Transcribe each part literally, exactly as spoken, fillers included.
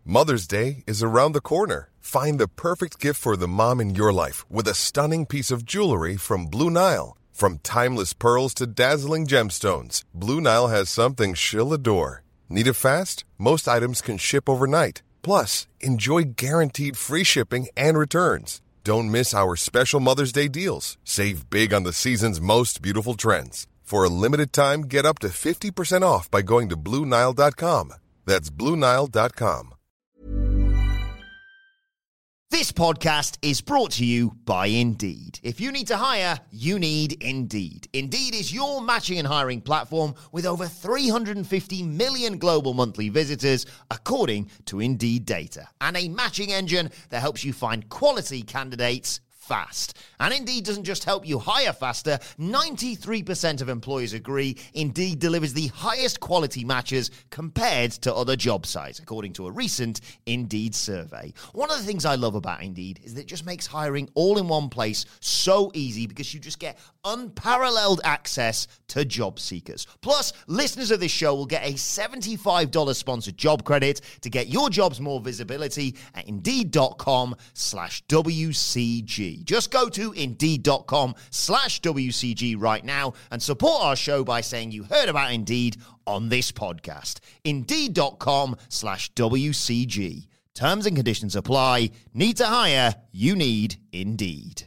Mother's Day is around the corner. Find the perfect gift for the mom in your life with a stunning piece of jewelry from Blue Nile. From timeless pearls to dazzling gemstones, Blue Nile has something she'll adore. Need it fast? Most items can ship overnight. Plus, enjoy guaranteed free shipping and returns. Don't miss our special Mother's Day deals. Save big on the season's most beautiful trends. For a limited time, get up to fifty percent off by going to Blue Nile dot com. That's Blue Nile dot com. This podcast is brought to you by Indeed. If you need to hire, you need Indeed. Indeed is your matching and hiring platform with over three hundred fifty million global monthly visitors, according to Indeed data, and a matching engine that helps you find quality candidates fast. And Indeed doesn't just help you hire faster. ninety-three percent of employers agree Indeed delivers the highest quality matches compared to other job sites, according to a recent Indeed survey. One of the things I love about Indeed is that it just makes hiring all in one place so easy because you just get unparalleled access to job seekers. Plus, listeners of this show will get a seventy-five dollars sponsored job credit to get your jobs more visibility at Indeed.com slash WCG. Just go to Indeed.com slash WCG right now and support our show by saying you heard about Indeed on this podcast. Indeed.com slash WCG. Terms and conditions apply. Need to hire? You need Indeed.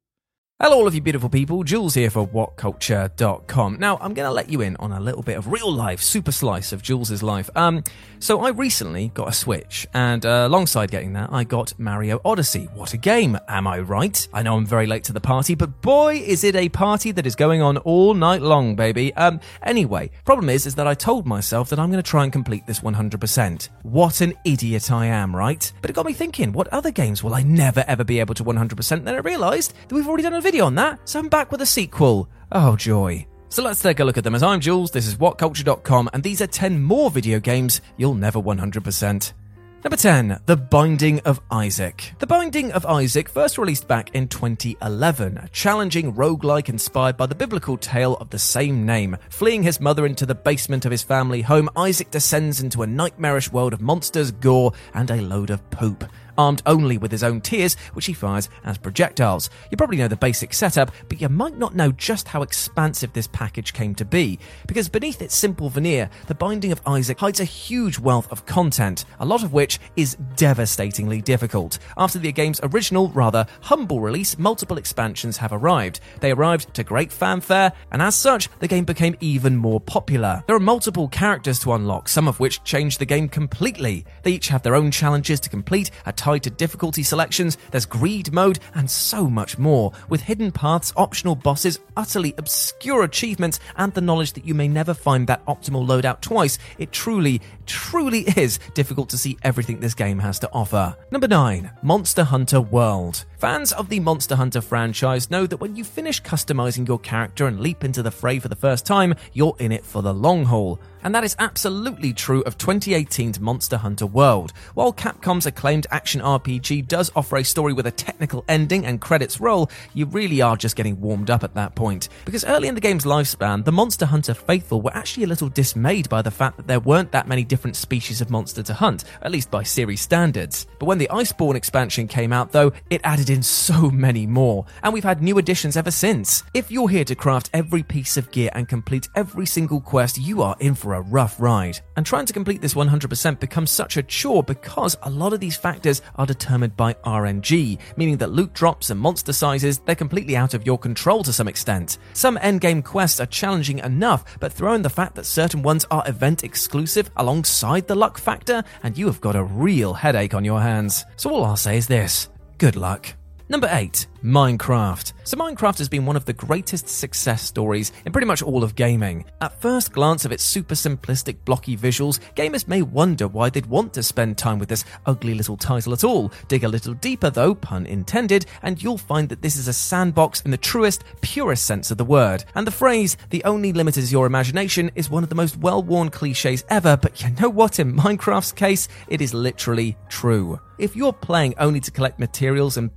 Hello all of you beautiful people, Jules here for what culture dot com. Now, I'm going to let you in on a little bit of real life, super slice of Jules's life. Um, so I recently got a Switch, and uh, alongside getting that, I got Mario Odyssey. What a game, am I right? I know I'm very late to the party, but boy, is it a party that is going on all night long, baby. Um, anyway, problem is, is that I told myself that I'm going to try and complete this one hundred percent. What an idiot I am, right? But it got me thinking, what other games will I never ever be able to one hundred percent? Then I realised that we've already done a video on that, so I'm back with a sequel. Oh joy. So let's take a look at them. As I'm Jules, this is what culture dot com, and these are ten more video games you'll never one hundred percent. Number ten, The Binding of Isaac. The Binding of Isaac first released back in twenty eleven, a challenging roguelike inspired by the biblical tale of the same name. Fleeing his mother into the basement of his family home, Isaac descends into a nightmarish world of monsters, gore, and a load of poop. Armed only with his own tears, which he fires as projectiles. You probably know the basic setup, but you might not know just how expansive this package came to be, because beneath its simple veneer, The Binding of Isaac hides a huge wealth of content, a lot of which is devastatingly difficult. After the game's original, rather humble release, multiple expansions have arrived. They arrived to great fanfare, and as such, the game became even more popular. There are multiple characters to unlock, some of which change the game completely. They each have their own challenges to complete, a tied to difficulty selections, there's greed mode, and so much more, with hidden paths, optional bosses, utterly obscure achievements, and the knowledge that you may never find that optimal loadout twice. It truly, truly is difficult to see everything this game has to offer. Number nine, Monster Hunter World. Fans of the Monster Hunter franchise know that when you finish customizing your character and leap into the fray for the first time, you're in it for the long haul. And that is absolutely true of twenty eighteen's Monster Hunter World. While Capcom's acclaimed action R P G does offer a story with a technical ending and credits roll, you really are just getting warmed up at that point. Because early in the game's lifespan, the Monster Hunter faithful were actually a little dismayed by the fact that there weren't that many different species of monster to hunt, at least by series standards. But when the Iceborne expansion came out though, it added in so many more, and we've had new additions ever since. If you're here to craft every piece of gear and complete every single quest, you are in for a rough ride. And trying to complete this one hundred percent becomes such a chore because a lot of these factors are determined by R N G, meaning that loot drops and monster sizes, they're completely out of your control to some extent. Some endgame quests are challenging enough, but throw in the fact that certain ones are event exclusive alongside the luck factor, and you have got a real headache on your hands. So all I'll say is this: good luck. Number eight, Minecraft. So Minecraft has been one of the greatest success stories in pretty much all of gaming. At first glance of its super simplistic blocky visuals, gamers may wonder why they'd want to spend time with this ugly little title at all. Dig a little deeper though, pun intended, and you'll find that this is a sandbox in the truest, purest sense of the word. And the phrase, the only limit is your imagination, is one of the most well-worn cliches ever, but you know what, in Minecraft's case, it is literally true. If you're playing only to collect materials and build,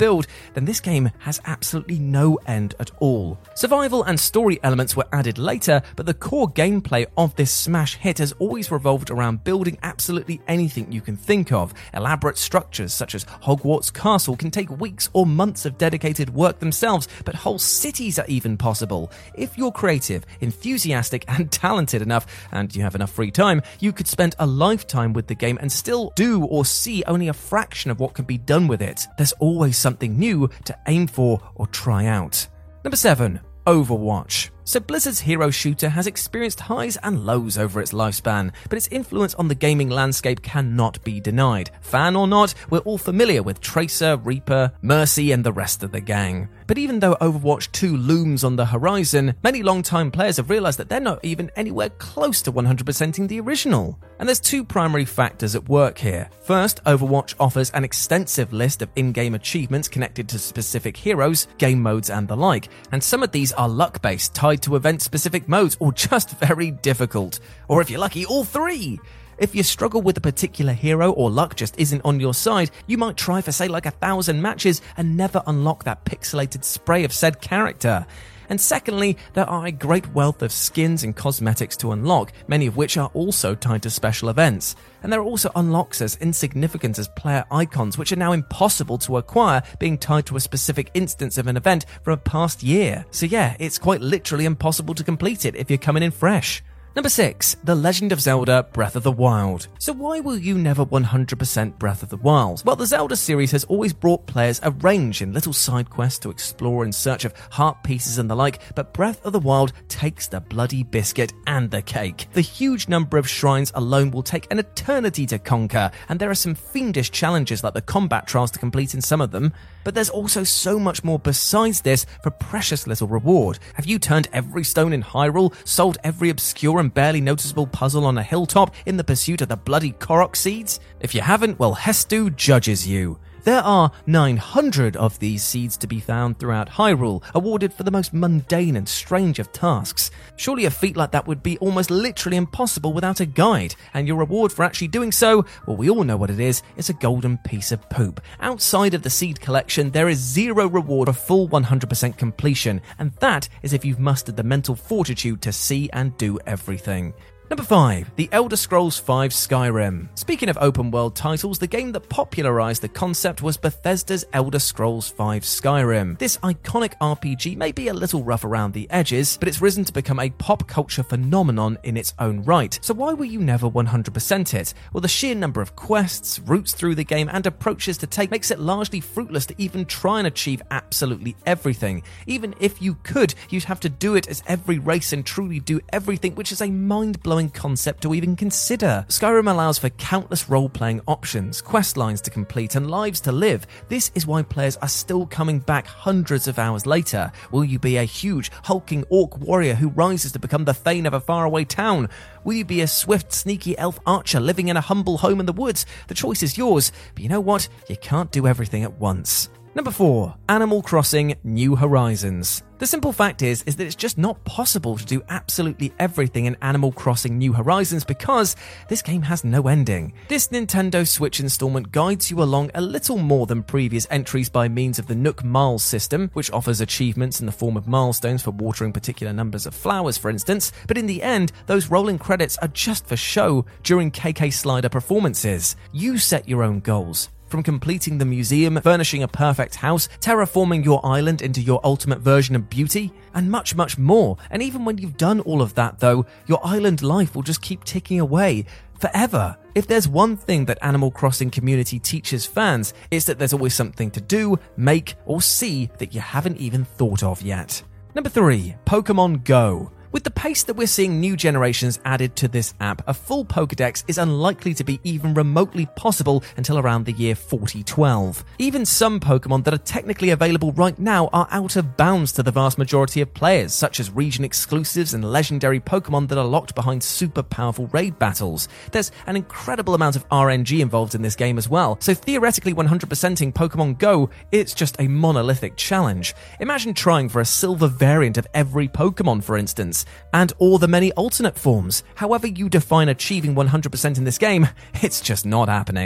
then this game has absolutely no end at all. Survival and story elements were added later, but the core gameplay of this smash hit has always revolved around building absolutely anything you can think of. Elaborate structures such as Hogwarts Castle can take weeks or months of dedicated work themselves, but whole cities are even possible. If you're creative, enthusiastic, and talented enough, and you have enough free time, you could spend a lifetime with the game and still do or see only a fraction of what can be done with it. There's always something new to aim for or try out. Number seven. Overwatch. So Blizzard's hero shooter has experienced highs and lows over its lifespan, but its influence on the gaming landscape cannot be denied. Fan or not, we're all familiar with Tracer, Reaper, Mercy, and the rest of the gang. But even though Overwatch two looms on the horizon, many long-time players have realized that they're not even anywhere close to one hundred percenting the original. And there's two primary factors at work here. First, Overwatch offers an extensive list of in-game achievements connected to specific heroes, game modes, and the like, and some of these are luck-based, tied to event-specific modes, or just very difficult. Or if you're lucky, all three! If you struggle with a particular hero or luck just isn't on your side, you might try for say like a thousand matches and never unlock that pixelated spray of said character. And secondly, there are a great wealth of skins and cosmetics to unlock, many of which are also tied to special events. And there are also unlocks as insignificant as player icons, which are now impossible to acquire, being tied to a specific instance of an event from a past year. So yeah, it's quite literally impossible to complete it if you're coming in fresh. Number six. The Legend of Zelda Breath of the Wild. So why will you never one hundred percent Breath of the Wild? Well, the Zelda series has always brought players a range in little side quests to explore in search of heart pieces and the like, but Breath of the Wild takes the bloody biscuit and the cake. The huge number of shrines alone will take an eternity to conquer, and there are some fiendish challenges like the combat trials to complete in some of them, but there's also so much more besides this for precious little reward. Have you turned every stone in Hyrule, solved every obscure and barely noticeable puzzle on a hilltop in the pursuit of the bloody Korok seeds? If you haven't, well, Hestu judges you. There are nine hundred of these seeds to be found throughout Hyrule, awarded for the most mundane and strange of tasks. Surely a feat like that would be almost literally impossible without a guide, and your reward for actually doing so, well, we all know what it is, it's a golden piece of poop. Outside of the seed collection, there is zero reward for full one hundred percent completion, and that is if you've mustered the mental fortitude to see and do everything. Number five. The Elder Scrolls five Skyrim. Speaking of open world titles, the game that popularized the concept was Bethesda's Elder Scrolls five Skyrim. This iconic R P G may be a little rough around the edges, but it's risen to become a pop culture phenomenon in its own right. So why will you never one hundred percent it? Well, the sheer number of quests, routes through the game, and approaches to take makes it largely fruitless to even try and achieve absolutely everything. Even if you could, you'd have to do it as every race and truly do everything, which is a mind-blowing concept to even consider. Skyrim allows for countless role-playing options, quest lines to complete, and lives to live. This is why players are still coming back hundreds of hours later. Will you be a huge, hulking orc warrior who rises to become the Thane of a faraway town? Will you be a swift, sneaky elf archer living in a humble home in the woods? The choice is yours, but you know what? You can't do everything at once. Number four. Animal Crossing New Horizons. The simple fact is, is that it's just not possible to do absolutely everything in Animal Crossing New Horizons because this game has no ending. This Nintendo Switch installment guides you along a little more than previous entries by means of the Nook Miles system, which offers achievements in the form of milestones for watering particular numbers of flowers, for instance, but in the end, those rolling credits are just for show during K K Slider performances. You set your own goals. From completing the museum, furnishing a perfect house, terraforming your island into your ultimate version of beauty, and much, much more. And even when you've done all of that, though, your island life will just keep ticking away forever. If there's one thing that Animal Crossing community teaches fans, it's that there's always something to do, make, or see that you haven't even thought of yet. Number three. Pokemon Go. With the pace that we're seeing new generations added to this app, a full Pokédex is unlikely to be even remotely possible until around the year forty twelve. Even some Pokémon that are technically available right now are out of bounds to the vast majority of players, such as region exclusives and legendary Pokémon that are locked behind super powerful raid battles. There's an incredible amount of R N G involved in this game as well, so theoretically one hundred percenting Pokemon Go, it's just a monolithic challenge. Imagine trying for a silver variant of every Pokemon, for instance, and all the many alternate forms. However you define achieving one hundred percent in this game, it's just not happening.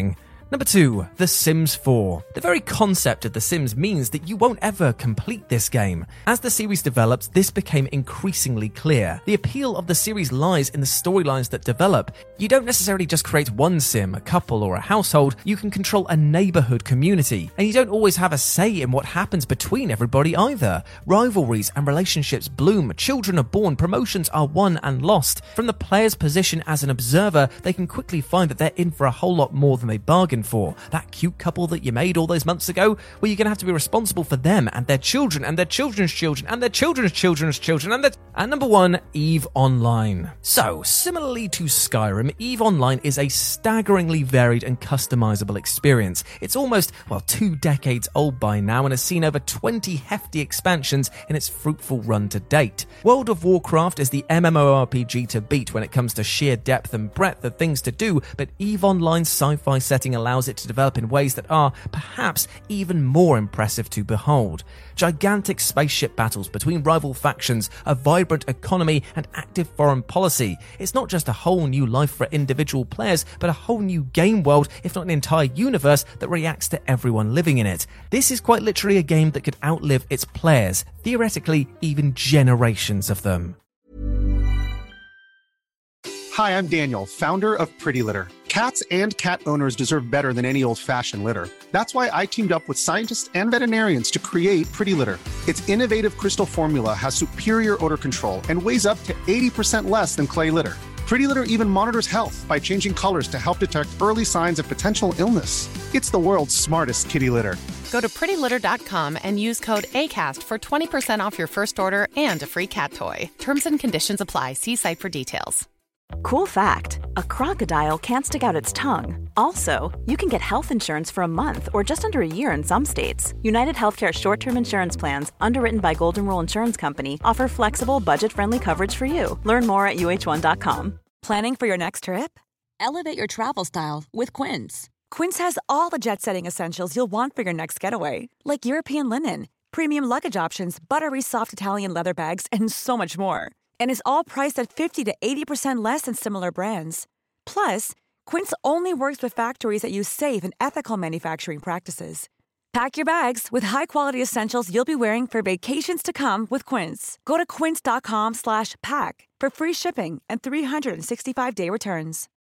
Number two, The Sims four. The very concept of The Sims means that you won't ever complete this game. As the series developed, this became increasingly clear. The appeal of the series lies in the storylines that develop. You don't necessarily just create one sim, a couple, or a household. You can control a neighborhood community, and you don't always have a say in what happens between everybody either. Rivalries and relationships bloom, children are born, promotions are won and lost. From the player's position as an observer, they can quickly find that they're in for a whole lot more than they bargained for. That cute couple that you made all those months ago, well, you're going to have to be responsible for them and their children and their children's children and their children's children's children and their... And number one, EVE Online. So, similarly to Skyrim, EVE Online is a staggeringly varied and customizable experience. It's almost, well, two decades old by now and has seen over twenty hefty expansions in its fruitful run to date. World of Warcraft is the MMORPG to beat when it comes to sheer depth and breadth of things to do, but EVE Online's sci-fi setting allows it to develop in ways that are, perhaps, even more impressive to behold. Gigantic spaceship battles between rival factions, a vibrant economy, and active foreign policy. It's not just a whole new life for individual players, but a whole new game world, if not an entire universe that reacts to everyone living in it. This is quite literally a game that could outlive its players, theoretically even generations of them. Hi, I'm Daniel, founder of Pretty Litter. Cats and cat owners deserve better than any old-fashioned litter. That's why I teamed up with scientists and veterinarians to create Pretty Litter. Its innovative crystal formula has superior odor control and weighs up to eighty percent less than clay litter. Pretty Litter even monitors health by changing colors to help detect early signs of potential illness. It's the world's smartest kitty litter. Go to pretty litter dot com and use code ACAST for twenty percent off your first order and a free cat toy. Terms and conditions apply. See site for details. Cool fact, a crocodile can't stick out its tongue. Also, you can get health insurance for a month or just under a year in some states. United Healthcare short-term insurance plans, underwritten by Golden Rule Insurance Company, offer flexible, budget-friendly coverage for you. Learn more at U H one dot com. Planning for your next trip? Elevate your travel style with Quince. Quince has all the jet-setting essentials you'll want for your next getaway, like European linen, premium luggage options, buttery soft Italian leather bags, and so much more. And is all priced at fifty to eighty percent less than similar brands. Plus, Quince only works with factories that use safe and ethical manufacturing practices. Pack your bags with high-quality essentials you'll be wearing for vacations to come with Quince. Go to quince dot com slash pack for free shipping and three sixty-five day returns.